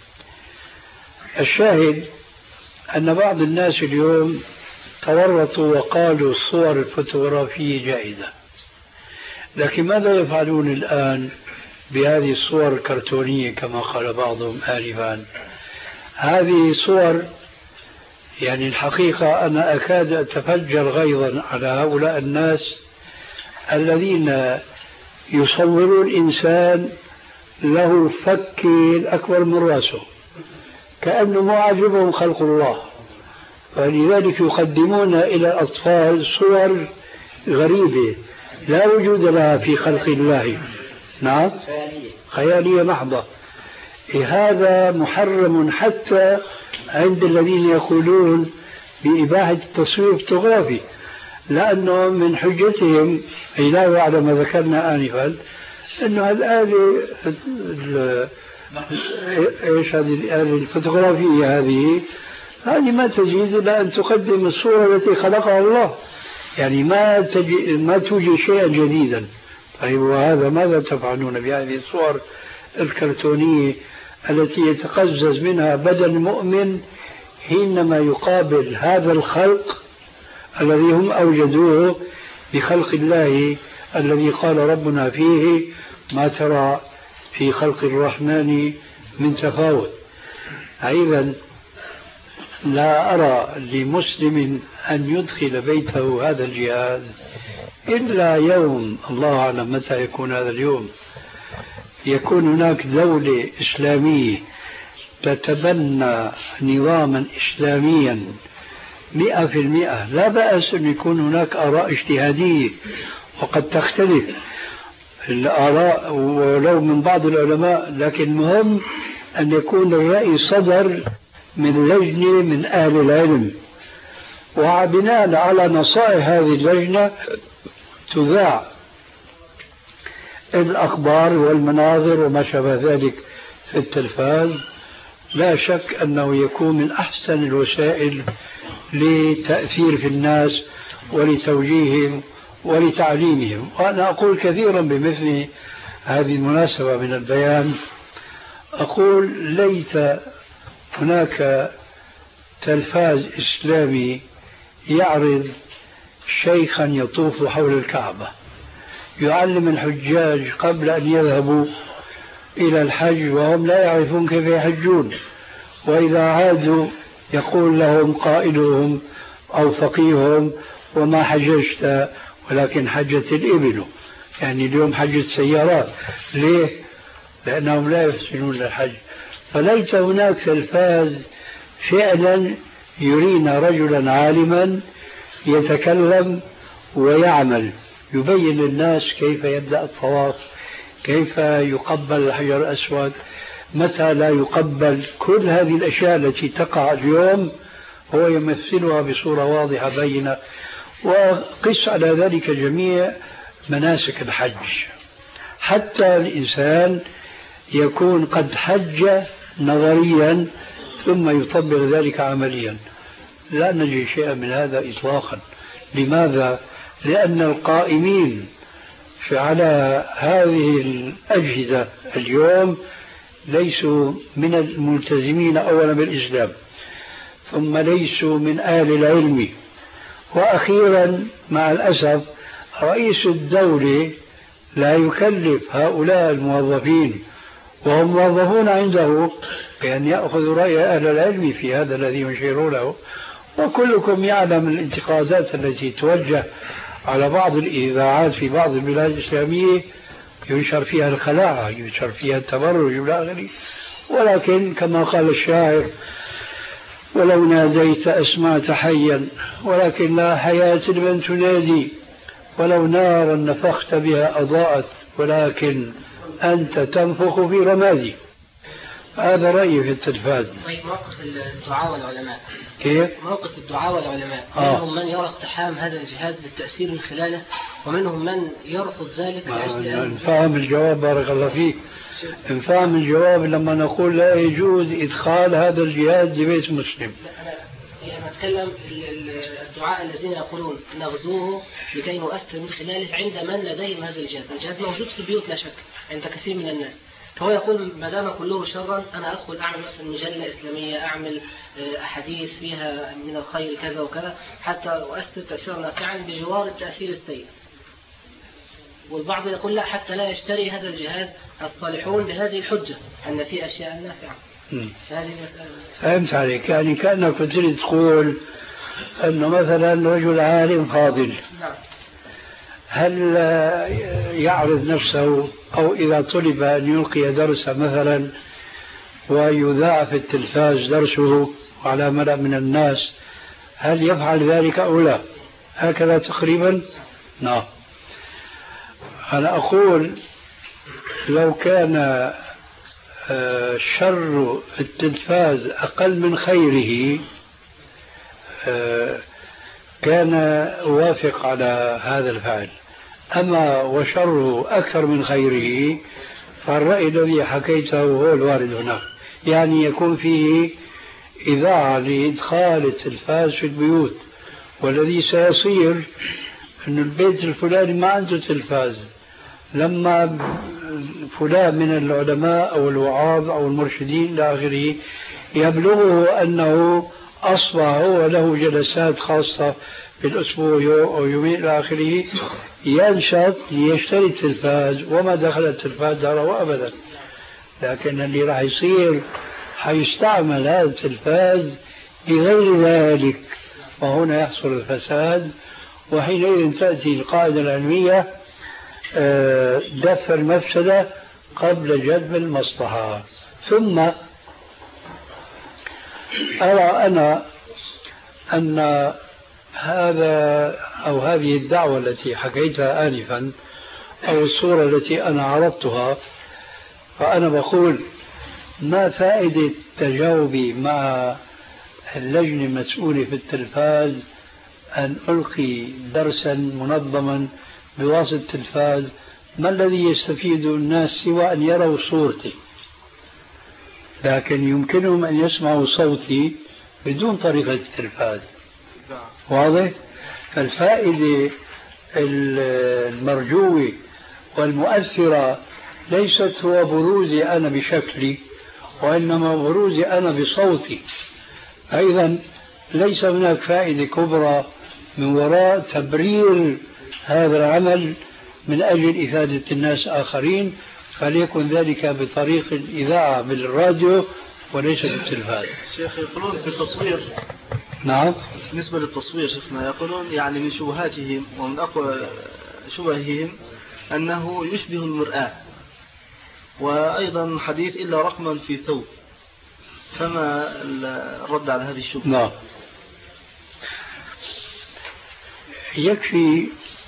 الشاهد أن بعض الناس اليوم تورطوا وقالوا الصور الفوتوغرافية جائزة، لكن ماذا يفعلون الآن بهذه الصور الكرتونية كما قال بعضهم آنفا؟ هذه صور يعني الحقيقة أنا أكاد أتفجر غيظا على هؤلاء الناس الذين يصورون الإنسان له فك أكبر من رأسه كأنه ما عجبهم خلق الله، ولذلك يقدمون إلى الأطفال صور غريبة لا وجود لها في خلق الله. نعم، خيالية محضة. هذا محرم حتى عند الذين يقولون بإباحة التصوير الفوتوغرافي، لأنه من حجتهم علاوة على ما ذكرنا آنفا أنه الآلة إيش هذه الآلة الفوتوغرافية هذه هذه ما تجيز إلا أن تقدم الصورة التي خلقها الله، يعني ما تجي ما توجد شيئا جديدا. طيب وهذا ماذا تفعلون بهذه الصور الكرتونية التي يتقزز منها بدن المؤمن حينما يقابل هذا الخلق الذي هم أوجدوه بخلق الله الذي قال ربنا فيه ما ترى في خلق الرحمن من تفاوت. أيضا لا أرى لمسلم أن يدخل بيته هذا الجهاز إلا يوم، الله أعلم متى يكون هذا اليوم، يكون هناك دولة إسلامية تتبنى نظاما إسلاميا مئة في المئة. لا بأس أن يكون هناك آراء اجتهادية وقد تختلف الآراء ولو من بعض العلماء، لكن مهم أن يكون الرأي صدر من لجنة من أهل العلم، وبناء على نصائح هذه اللجنة تذاع الأخبار والمناظر وما شابه ذلك في التلفاز. لا شك أنه يكون من أحسن الوسائل لتأثير في الناس ولتوجيههم ولتعليمهم. وأنا أقول كثيرا بمثل هذه المناسبة من البيان، أقول ليت هناك تلفاز إسلامي يعرض شيخا يطوف حول الكعبة يعلم الحجاج قبل أن يذهبوا إلى الحج وهم لا يعرفون كيف يحجون، وإذا عادوا يقول لهم قائلهم أو فقيههم وما حججت ولكن حجت الإبل، يعني اليوم حجت سيارات. ليه؟ لأنهم لا يحسنون الحج. فليت هناك تلفاز فعلا يرينا رجلا عالما يتكلم ويعمل، يبين للناس كيف يبدأ الطواف، كيف يقبل الحجر الأسود، متى لا يقبل. كل هذه الأشياء التي تقع اليوم هو يمثلها بصورة واضحة بينة. وقس على ذلك جميع مناسك الحج حتى الإنسان يكون قد حج نظريا ثم يطبق ذلك عمليا. لا نجد شيئا من هذا إطلاقا. لماذا؟ لأن القائمين على هذه الأجهزة اليوم ليسوا من الملتزمين أولا بالإسلام، ثم ليسوا من أهل العلم، وأخيرا مع الأسف رئيس الدولة لا يكلف هؤلاء الموظفين وهم موظفون عنده بأن يأخذوا رأي أهل العلم في هذا الذي يشيرونه. وكلكم يعلم الانتقادات التي توجه على بعض الإذاعات في بعض البلاد الإسلامية، ينشر فيها الخلاعة، ينشر فيها التبرج إلى آخره. ولكن كما قال الشاعر ولو ناديت أسمعت حيا ولكن لا حياة لمن تنادي، ولو نارا نفخت بها أضاءت ولكن أنت تنفخ في رمادي. هذا رأيي في التلفاز. طيب موقف الدعاء والعلماء كيف؟ موقف الدعاء والعلماء آه. منهم من يرى اقتحام هذا الجهاز للتأثير من خلاله، ومنهم من يرفض ذلك. نفهم الجواب بارك الله فيك. نفهم الجواب لما نقول لا يجوز إدخال هذا الجهاز لبيت مسلم. أنا أتكلم الدعاء الذين يقولون نغزوه لكي نؤثر من خلاله عند من لديهم هذا الجهاز. الجهاز موجود في البيوت لا شك عند كثير من الناس، فهو يقول ما دام كله شرا أنا أدخل أعمل مثلا مجلة إسلامية، أعمل أحاديث فيها من الخير كذا وكذا حتى أؤثر تأثيرا نافعا بجوار التأثير السيء. والبعض يقول لا، حتى لا يشتري هذا الجهاز الصالحون بهذه الحجة أن في أشياء نافعة. فهذه المسألة. فهمت عليك، يعني كأنك كنت تقول أنه مثلا رجل عالم فاضل نعم. هل يعرض نفسه أو إذا طلب أن يلقي درسا مثلا ويذاع في التلفاز درسه على ملأ من الناس، هل يفعل ذلك أو لا؟ هكذا تقريبا. نعم. أنا أقول لو كان شر التلفاز أقل من خيره كان وافق على هذا الفعل، أما وشره أكثر من خيره فالرأي الذي حكيته هو الوارد هنا، يعني يكون فيه إذاعة لإدخال التلفاز في البيوت، والذي سيصير أن البيت الفلاني ما عنده تلفاز، لما فلان من العلماء أو الوعاظ أو المرشدين إلى آخره يبلغه أنه أصبح هو له جلسات خاصة في الأسبوع أو يومين إلى آخره، ينشط ليشتري التلفاز، وما دخل التلفاز داره أبدا. لكن اللي راح يصير حيستعمل هذا التلفاز بغير ذلك، وهنا يحصل الفساد. وحينئذ تأتي القاعدة العلمية دفع المفسدة قبل جلب المصلحة. ثم أرى أنا أن هذا أو هذه الدعوة التي حكيتها آنفا أو الصورة التي أنا عرضتها، فأنا بقول ما فائدة تجاوبي مع اللجنة المسؤولة في التلفاز أن ألقي درسا منظما بواسطة التلفاز؟ ما الذي يستفيد الناس سوى أن يروا صورتي؟ لكن يمكنهم أن يسمعوا صوتي بدون طريقة التلفاز. واضح؟ فالفائدة المرجوة والمؤثرة ليست هو بروزي أنا بشكلي، وإنما بروزي أنا بصوتي. أيضا ليس هناك فائدة كبرى من وراء تبرير هذا العمل من أجل إفادة الناس آخرين، فليكن ذلك بطريق الإذاعة بالراديو وليس بالتلفاز. شيخ يقولون في التصوير. نعم. بالنسبة للتصوير شيخنا يقولون يعني من شبهاتهم ومن أقوى شبههم أنه يشبه المرآة، وأيضا حديث إلا رقما في ثوب، فما الرد على هذه الشبهة؟ نعم. يكفي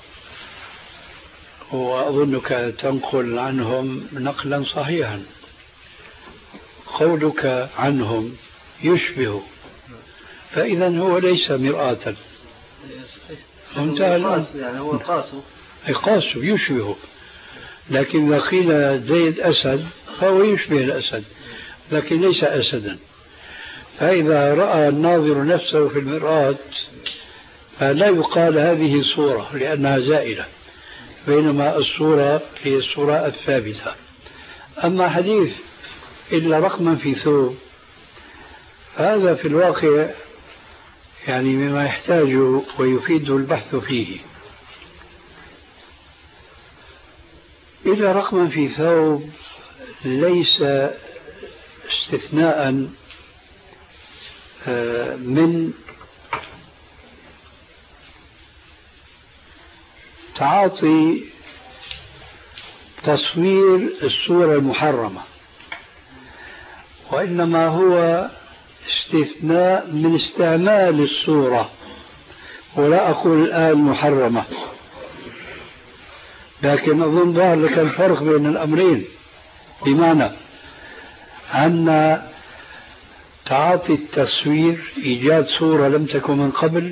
وأظنك تنقل عنهم نقلا صحيحا، قولك عنهم يشبه، فإذا هو ليس مرآة. يعني هو قاسه قاسه يشبه، لكن إذا قيل زيد أسد فهو يشبه الأسد لكن ليس أسدا. فإذا رأى الناظر نفسه في المرآة فلا يقال هذه صورة لأنها زائلة، بينما الصورة هي الصورة الثابتة. أما حديث إلا رقما في ثوب، هذا في الواقع يعني مما يحتاج ويفيد البحث فيه. إلا رقما في ثوب ليس استثناء من تعاطي تصوير الصورة المحرمة، وإنما هو استثناء من استعمال الصورة، ولا أقول الآن محرمة، لكن أظن ظهر لك الفرق بين الأمرين، بمعنى أن تعاطي التصوير إيجاد صورة لم تكن من قبل،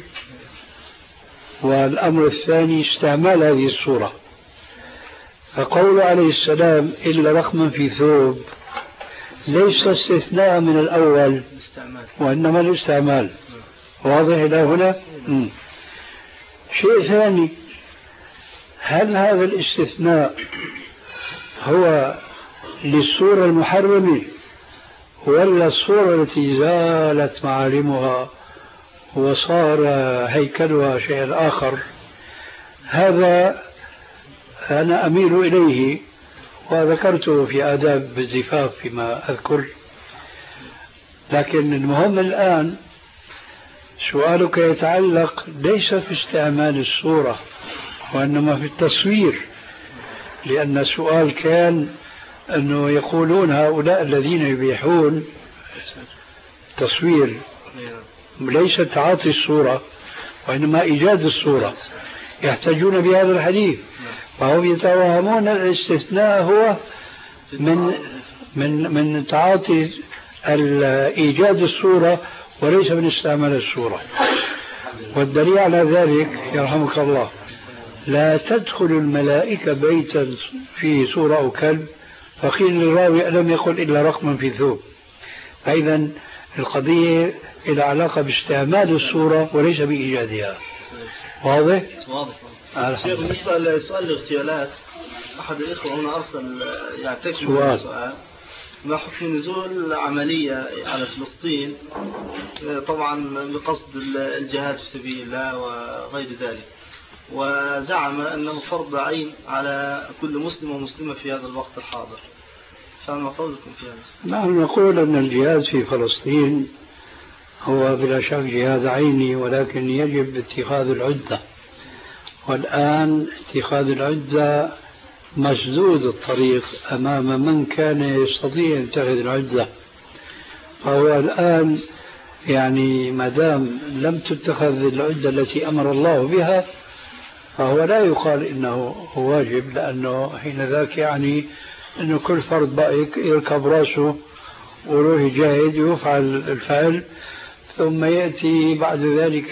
والأمر الثاني استعمال هذه الصورة. فقول عليه السلام إلا رقما في ثوب ليس استثناء من الأول وإنما الاستعمال. واضح إلى هنا؟ م. شيء ثاني، هل هذا الاستثناء هو للصورة المحرمة ولا الصورة التي زالت معالمها وصار هيكلها شيء آخر؟ هذا أنا أميل إليه وذكرته في آداب الزفاف فيما أذكر. لكن المهم الآن سؤالك يتعلق ليس في استعمال الصورة وإنما في التصوير، لأن السؤال كان أنه يقولون هؤلاء الذين يبيحون تصوير ليس تعاطي الصورة وإنما إيجاد الصورة، يحتاجون بهذا الحديث، فهم يتوهمون الاستثناء هو من من من تعاطي إيجاد الصورة وليس من استعمال الصورة. والدليل على ذلك يرحمك الله، لا تدخل الملائكة بيتا فيه صورة أو كلب فقيل للراوي ألم يقل إلا رقما في ثوب. فإذا القضية إلى علاقة باستعمال الصورة وليس بإيجادها. واضح؟ شيخ بالنسبة لسؤال الاغتيالات، أحد الإخوة هنا أرسل يعني تكتب سؤال: ما حكم نزول عملية على فلسطين طبعا بقصد الجهاد في سبيل الله وغير ذلك، وزعم أنه فرض عين على كل مسلم ومسلمة في هذا الوقت الحاضر، فما قولكم في هذا؟ نحن نقول أن الجهاد في فلسطين هو بلا شك جهاد عيني، ولكن يجب اتخاذ العدة، والآن اتخاذ العدة مسدود الطريق أمام من كان يستطيع أن يتخذ العدة. فهو الآن يعني ما دام لم تتخذ العدة التي أمر الله بها فهو لا يقال إنه واجب، لأنه حين ذاك يعني أنه كل فرد بقى يركب رأسه ويروح يجاهد ويفعل الفعل، ثم يأتي بعد ذلك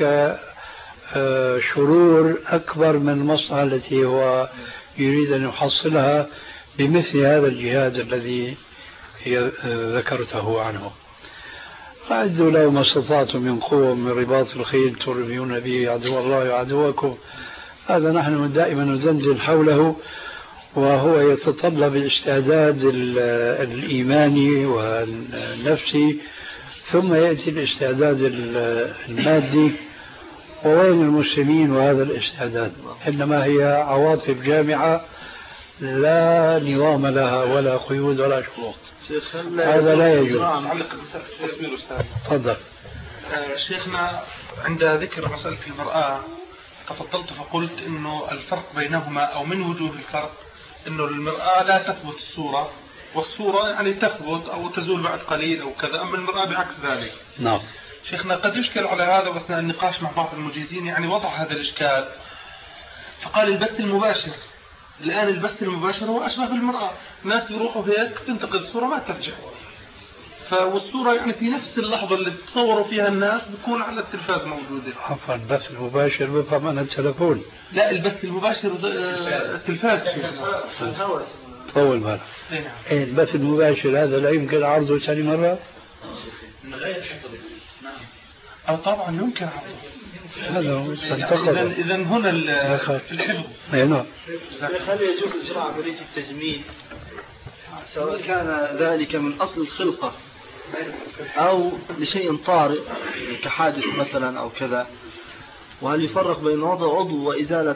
شرور أكبر من المصلحة التي هو يريد أن يحصلها بمثل هذا الجهاد الذي ذكرته عنه. فأعدوا له ما استطعتم من قوة من رباط الخيل ترمون به عدو الله وعدوكم. هذا نحن دائما ندندن حوله، وهو يتطلب الاستعداد الإيماني والنفسي، ثم يأتي الاستعداد المادي. ووين المسلمين وهذا الاستعداد؟ إنما هي عواطف جامعة لا نظام لها ولا قيود ولا شروط. هذا لا يجوز. تفضل. شيخنا عند ذكر مسألة المرأة تفضلت فقلت إنه الفرق بينهما أو من وجوه الفرق إنه المرأة لا تثبت الصورة، والصورة يعني تثبت أو تزول بعد قليل أو كذا، أما المرأة بعكس ذلك. نعم. شيخنا قد يشكل على هذا، وأثناء النقاش مع بعض المجيزين يعني وضع هذا الإشكال، فقال البث المباشر. الآن البث المباشر هو أشبه بالمرأة، الناس يروحوا هيك تنتقد الصورة ما ترجع، فالصورة يعني في نفس اللحظة اللي تصوروا فيها الناس بيكون على التلفاز موجودة. عفوا البث المباشر بفهم أنا التلفون. لا البث المباشر التلفاز طول مرة. إيه البث المباشر هذا لا يمكن عرضه ثاني مرة؟ من غير حفظ. نعم. أو طبعا يمكن عرضه. هذا هو إذا إذا هنا الحفظ. أي نعم. هل يجوز إجراء عملية التجميل سواء كان ذلك من أصل الخلقة أو لشيء طارئ كحادث مثلا أو كذا؟ وهل يفرق بين وضع عضو وإزالة؟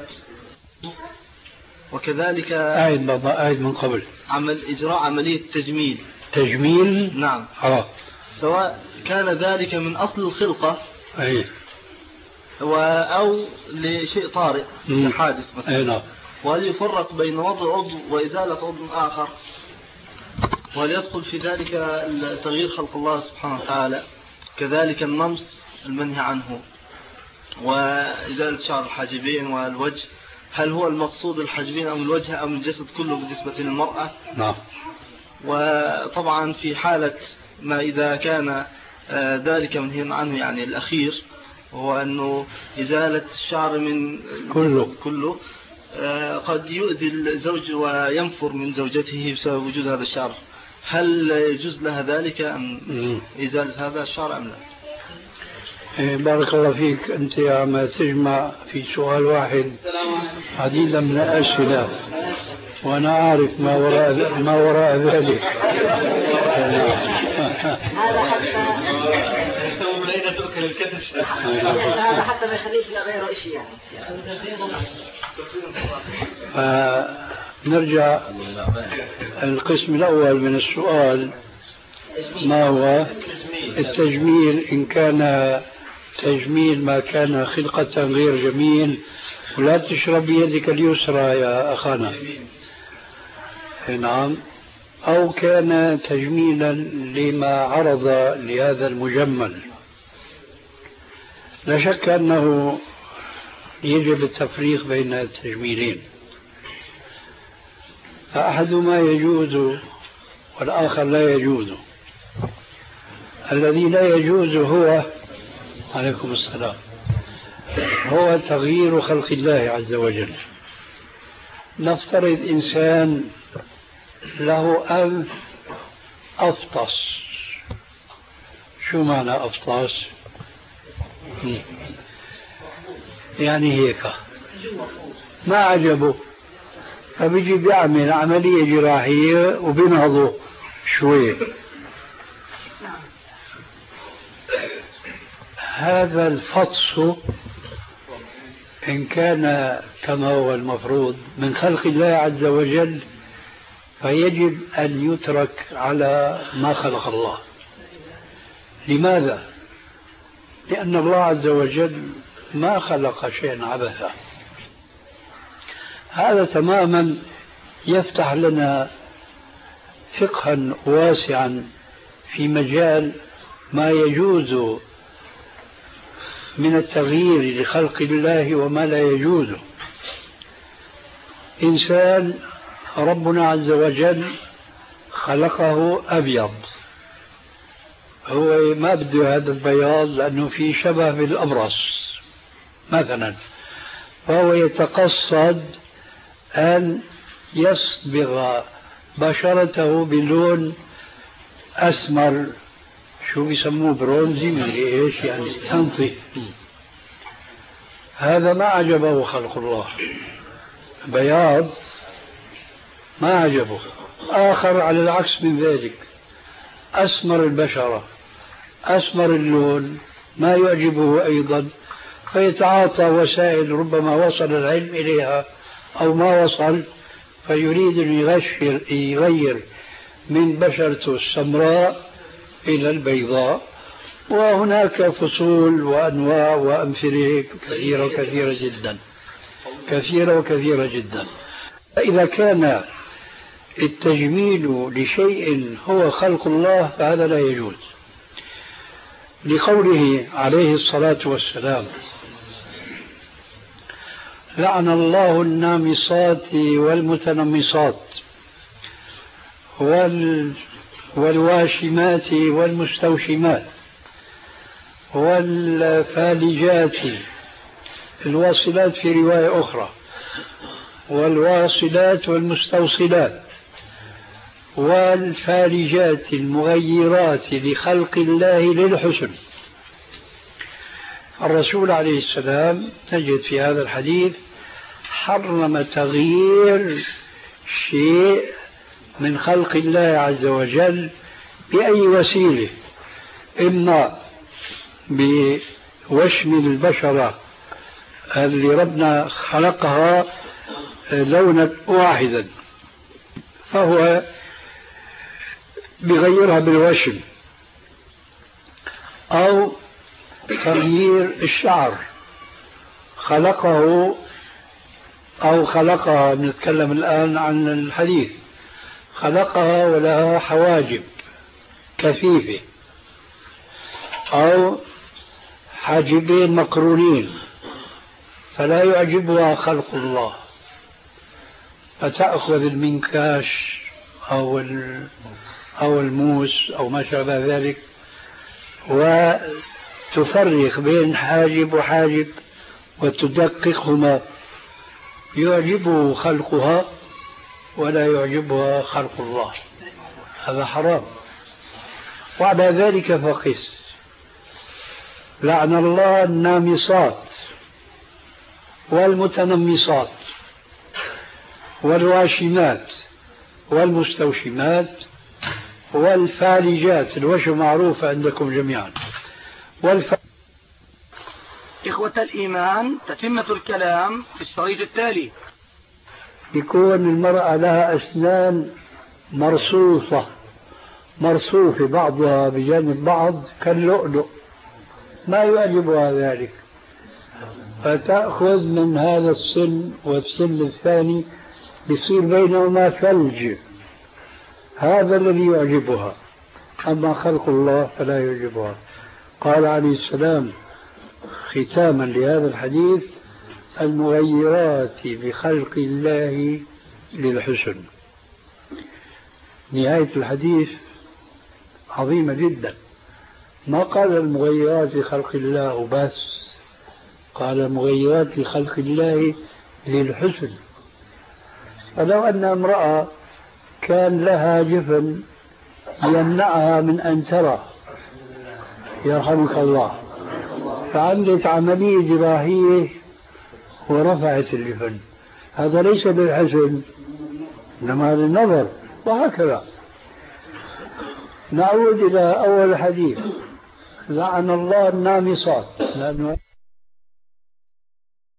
وكذلك أعيد بابا أعيد من قبل. عمل إجراء عملية تجميل. تجميل؟ نعم. آه. سواء كان ذلك من أصل الخلقة أي أو لشيء طارئ كحادث مثلا. أي نعم. وهل يفرق بين وضع عضو وإزالة عضو آخر؟ وهل يدخل في ذلك تغيير خلق الله سبحانه وتعالى؟ كذلك النمص المنهي عنه، وإزالة شعر الحاجبين والوجه، هل هو المقصود الحاجبين أم الوجه أم الجسد كله بالنسبة للمرأة؟ نعم. وطبعا في حالة ما إذا كان ذلك منهي عنه يعني الأخير هو أنه إزالة الشعر من كله كله قد يؤذي الزوج وينفر من زوجته بسبب وجود هذا الشعر، هل يجوز لها ذلك أم إزالة هذا الشعر أم لا؟ بارك الله فيك. أنت عم تجمع في سؤال واحد عديدا من الأسئلة، وأنا أعرف ما وراء ما وراء ذلك. هذا حتى من أين تؤكل الكتف؟ هذا حتى ما يخليش غيره شيء يعني. نرجع القسم الأول من السؤال، ما هو التجميل؟ إن كان تجميل ما كان خلقة غير جميل، ولا تشرب بيدك اليسرى يا أخانا. نعم. أو كان تجميلا لما عرض لهذا المجمل، لا شك أنه يجب التفريق بين التجميلين، فأحدهما يجوز والآخر لا يجوز. الذي لا يجوز هو عليكم السلام هو تغيير خلق الله عز وجل. نفترض إنسان له أنف أفطس. شو معنى أفطس؟ يعني هيك ما عجبه، فبيجي بيعمل عملية جراحية وبينهضه شوي. هذا الفطس إن كان كما هو المفروض من خلق الله عز وجل فيجب أن يترك على ما خلق الله. لماذا؟ لأن الله عز وجل ما خلق شيئا عبثا. هذا تماما يفتح لنا فقها واسعا في مجال ما يجوز من التغيير لخلق الله وما لا يجوز. إنسان ربنا عز وجل خلقه أبيض، هو ما بده هذا البياض لأنه في شبه بالأبرص مثلا، فهو يتقصد أن يصبغ بشرته بلون أسمر، شو بيسموه برونزي من إيش يعني تنطي. هذا ما عجبه خلق الله، بياض ما عجبه. آخر على العكس من ذلك أسمر البشرة أسمر اللون ما يعجبه أيضا، فيتعاطى وسائل ربما وصل العلم إليها أو ما وصل، فيريد أن يغير, يغير من بشرته السمراء إلى البيضاء. وهناك فصول وأنواع وأمثلة كثيرة وكثيرة جدا كثيرة وكثيرة جدا. فإذا كان التجميل لشيء هو خلق الله فهذا لا يجوز، لقوله عليه الصلاة والسلام: لعن الله النامصات والمتنمصات وال والواشمات والمستوشمات والفالجات، الواصلات في رواية أخرى، والواصلات والمستوصلات والفالجات المغيرات لخلق الله للحسن. الرسول عليه السلام نجد في هذا الحديث حرم تغيير شيء من خلق الله عز وجل بأي وسيلة، إما بوشم البشرة اللي ربنا خلقها لونا واحدا فهو بغيرها بالوشم، أو تغيير الشعر خلقه أو خلقها، نتكلم الآن عن الحديث، خلقها ولها حواجب كثيفة أو حاجبين مقرونين فلا يعجبها خلق الله، فتأخذ المنكاش أو أو الموس أو ما شابه ذلك وتفرق بين حاجب وحاجب وتدققهما، يعجبه خلقها ولا يعجبها خلق الله، هذا حرام. وعلى ذلك فقس: لعن الله النامصات والمتنمصات والواشمات والمستوشمات والفالجات، الوشم معروفة عندكم جميعا، والف... إخوة الإيمان، تتمة الكلام في الشريط التالي. يكون المرأة لها أسنان مرصوصة مرصوفة بعضها بجانب بعض كاللؤلؤ، ما يعجبها ذلك، فتأخذ من هذا السن والسن الثاني يصير بينهما ثلج، هذا الذي يعجبها، أما خلق الله فلا يعجبها. قال عليه السلام ختاما لهذا الحديث: المغيرات بخلق الله للحسن. نهاية الحديث عظيمة جدا، ما قال المغيرات لخلق الله بس، قال المغيرات لخلق الله للحسن. فلو أن امرأة كان لها جفن يمنعها من أن ترى، يرحمك الله، فعملت عملية جراحية ورفعت الجفن، هذا ليس للحزن إنما للنظر، وهكذا. نعود إلى أول الحديث. لعن الله النامصات، لأنه